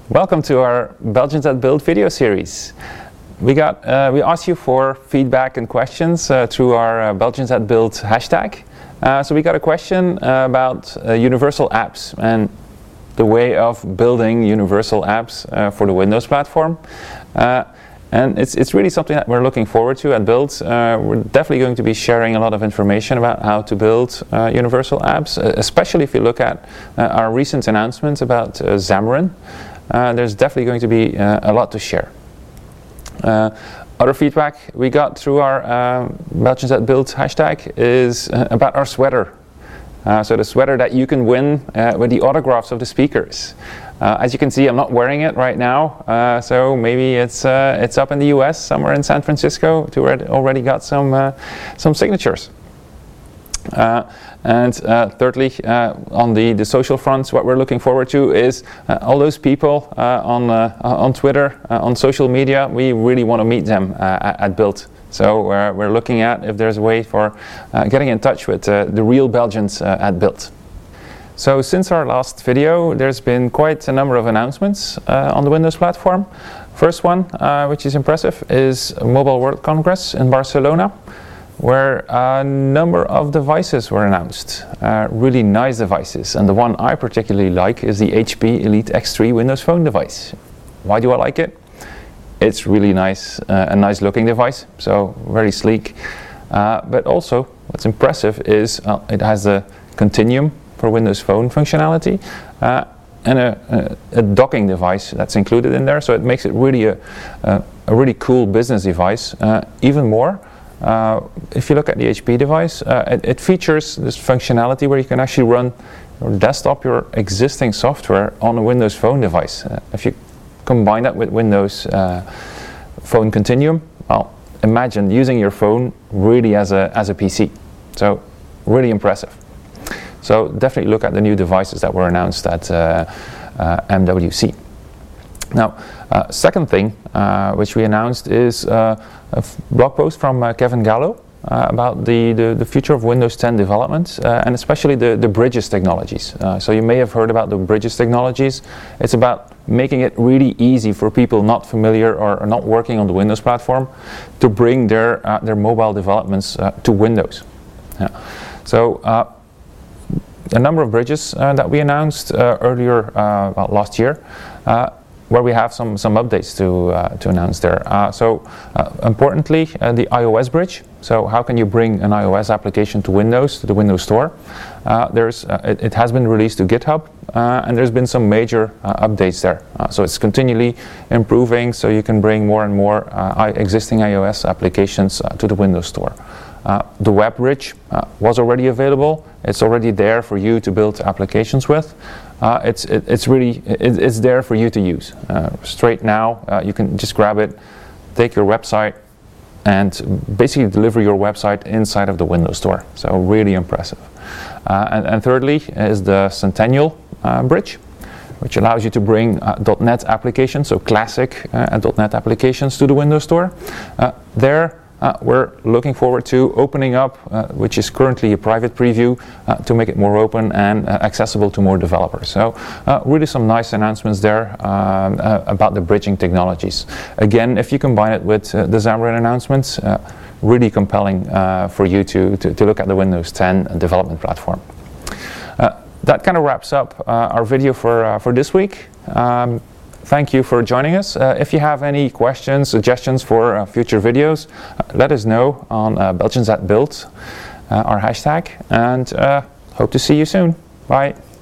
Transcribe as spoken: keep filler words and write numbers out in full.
Welcome to our Belgians at Build video series. We got uh, we asked you for feedback and questions uh, through our uh, Belgians at Build hashtag. Uh, so we got a question uh, about uh, universal apps and the way of building universal apps uh, for the Windows platform. Uh, and it's it's really something that we're looking forward to at Build. Uh, we're definitely going to be sharing a lot of information about how to build uh, universal apps, uh, especially if you look at uh, our recent announcements about uh, Xamarin. Uh, there's definitely going to be uh, a lot to share. Uh, other feedback we got through our uh, Belgians at Build hashtag is uh, about our sweater. Uh, so the sweater that you can win uh, with the autographs of the speakers. Uh, as you can see, I'm not wearing it right now, uh, so maybe it's uh, it's up in the U S somewhere in San Francisco. To where it already got some uh, some signatures. Uh, and uh, thirdly, uh, on the, the social fronts, what we're looking forward to is uh, all those people uh, on uh, on Twitter, uh, on social media. We really want to meet them uh, at, at Build. So uh, we're looking at if there's a way for uh, getting in touch with uh, the real Belgians uh, at Build. So since our last video, there's been quite a number of announcements uh, on the Windows platform. First one, uh, which is impressive, is Mobile World Congress in Barcelona, where a number of devices were announced, uh, really nice devices, and the one I particularly like is the H P Elite X three Windows Phone device. Why do I like it? It's really nice, uh, a nice looking device, so very sleek, uh, but also what's impressive is uh, it has a Continuum for Windows Phone functionality uh, and a, a, a docking device that's included in there, so it makes it really a, a, a really cool business device. Uh, even more, Uh, if you look at the H P device, uh, it, it features this functionality where you can actually run your desktop, your existing software on a Windows Phone device. Uh, if you combine that with Windows uh, Phone Continuum, well, imagine using your phone really as a, as a P C. So, really impressive. So, definitely look at the new devices that were announced at uh, uh, M W C. Now, uh, second thing uh, which we announced is uh, a f blog post from uh, Kevin Gallo uh, about the, the, the future of Windows ten development uh, and especially the, the Bridges technologies. Uh, so you may have heard about the Bridges technologies. It's about making it really easy for people not familiar or, or not working on the Windows platform to bring their, uh, their mobile developments uh, to Windows. Yeah. So uh, a number of bridges uh, that we announced uh, earlier uh, well, last year, uh, where we have some some updates to uh, to announce there. Uh, so uh, importantly, uh, the iOS bridge. So how can you bring an iOS application to Windows, to the Windows Store? Uh, there's uh, it, it has been released to GitHub, uh, and there's been some major uh, updates there. Uh, so it's continually improving, so you can bring more and more uh, existing iOS applications uh, to the Windows Store. Uh, the web bridge uh, was already available. It's already there for you to build applications with. Uh, it's it, it's really it, it's there for you to use. Uh, straight now, uh, you can just grab it, take your website, and basically deliver your website inside of the Windows Store. So really impressive. Uh, and, and thirdly is the Centennial uh, bridge, which allows you to bring uh, .NET applications, so classic uh, .NET applications, to the Windows Store. Uh, there. Uh, we're looking forward to opening up, uh, which is currently a private preview, uh, to make it more open and uh, accessible to more developers. So uh, really some nice announcements there um, uh, about the bridging technologies. Again, if you combine it with uh, the Xamarin announcements, uh, really compelling uh, for you to, to, to look at the Windows ten development platform. Uh, that kind of wraps up uh, our video for, uh, for this week. Um, Thank you for joining us. Uh, if you have any questions, suggestions for uh, future videos, uh, let us know on uh, Belgians at Build, uh, our hashtag, and uh, hope to see you soon. Bye.